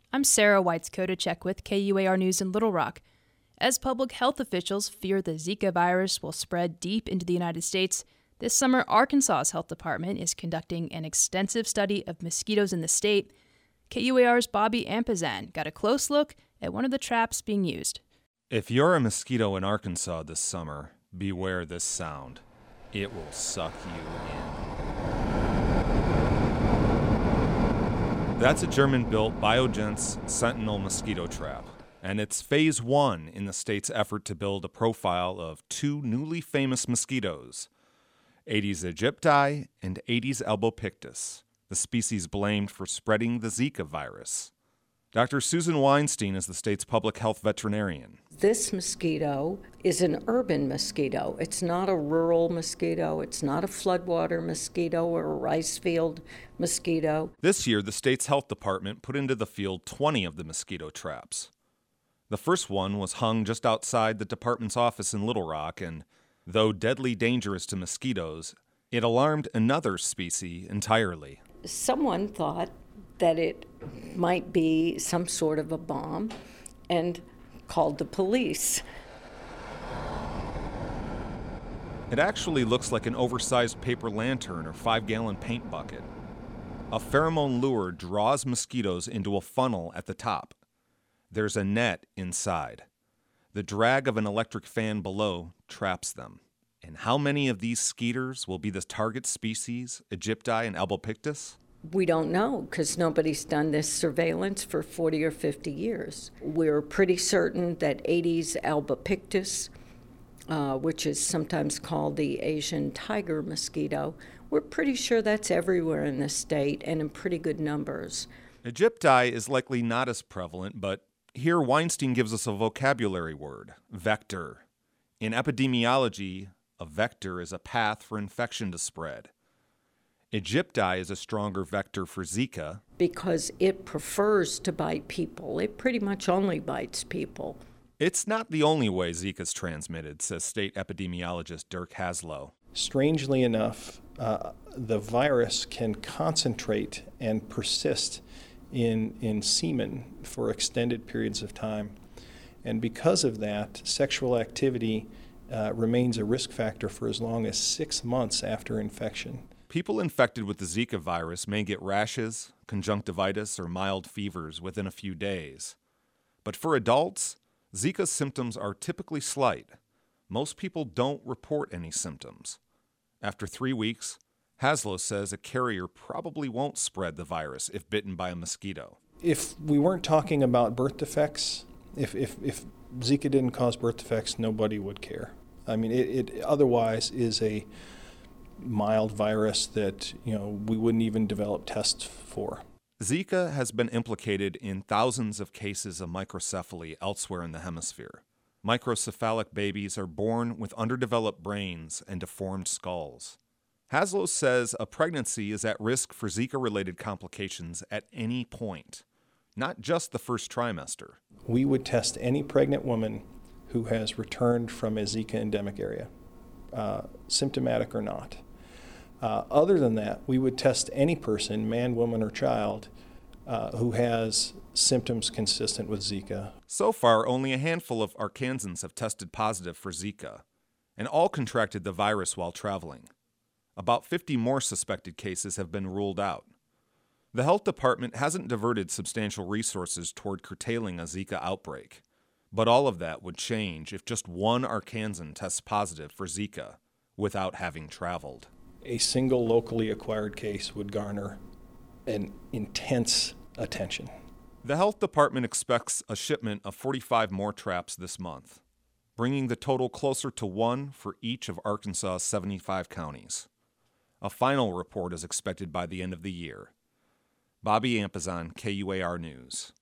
I'm Sarah Whites-Kodachek with KUAR News in Little Rock. As public health officials fear the Zika virus will spread deep into the United States, this summer Arkansas's health department is conducting an extensive study of mosquitoes in the state. KUAR's Bobby Ampazan got a close look at one of the traps being used. If you're a mosquito in Arkansas this summer, beware this sound. It will suck you in. That's a German-built Biogen's Sentinel mosquito trap, and it's phase one in the state's effort to build a profile of two newly famous mosquitoes, Aedes aegypti and Aedes albopictus, the species blamed for spreading the Zika virus. Dr. Susan Weinstein is the state's public health veterinarian. This mosquito is an urban mosquito. It's not a rural mosquito. It's not a floodwater mosquito or a rice field mosquito. This year, the state's health department put into the field 20 of the mosquito traps. The first one was hung just outside the department's office in Little Rock, and though deadly dangerous to mosquitoes, it alarmed another species entirely. Someone thought that it might be some sort of a bomb and called the police. It actually looks like an oversized paper lantern or 5-gallon paint bucket. A pheromone lure draws mosquitoes into a funnel at the top. There's a net inside. The drag of an electric fan below traps them. And how many of these skeeters will be the target species, Aegypti and albopictus? We don't know because nobody's done this surveillance for 40 or 50 years. We're pretty certain that Aedes albopictus, which is sometimes called the Asian tiger mosquito, we're pretty sure that's everywhere in the state and in pretty good numbers. Aegypti is likely not as prevalent, but here Weinstein gives us a vocabulary word, vector. In epidemiology, a vector is a path for infection to spread. Aegypti is a stronger vector for Zika because it prefers to bite people. It pretty much only bites people. It's not the only way Zika is transmitted, says state epidemiologist Dirk Haslow. Strangely enough, the virus can concentrate and persist in semen for extended periods of time. And because of that, sexual activity remains a risk factor for as long as 6 months after infection. People infected with the Zika virus may get rashes, conjunctivitis, or mild fevers within a few days. But for adults, Zika symptoms are typically slight. Most people don't report any symptoms. After 3 weeks, Haslow says a carrier probably won't spread the virus if bitten by a mosquito. If we weren't talking about birth defects, if Zika didn't cause birth defects, nobody would care. I mean, it otherwise is a mild virus that, we wouldn't even develop tests for. Zika has been implicated in thousands of cases of microcephaly elsewhere in the hemisphere. Microcephalic babies are born with underdeveloped brains and deformed skulls. Haslow says a pregnancy is at risk for Zika-related complications at any point, not just the first trimester. We would test any pregnant woman who has returned from a Zika endemic area, symptomatic or not. Other than that, we would test any person, man, woman, or child, who has symptoms consistent with Zika. So far, only a handful of Arkansans have tested positive for Zika, and all contracted the virus while traveling. About 50 more suspected cases have been ruled out. The health department hasn't diverted substantial resources toward curtailing a Zika outbreak, but all of that would change if just one Arkansan tests positive for Zika without having traveled. A single locally acquired case would garner an intense attention. The health department expects a shipment of 45 more traps this month, bringing the total closer to one for each of Arkansas's 75 counties. A final report is expected by the end of the year. Bobby Ampazan, KUAR News.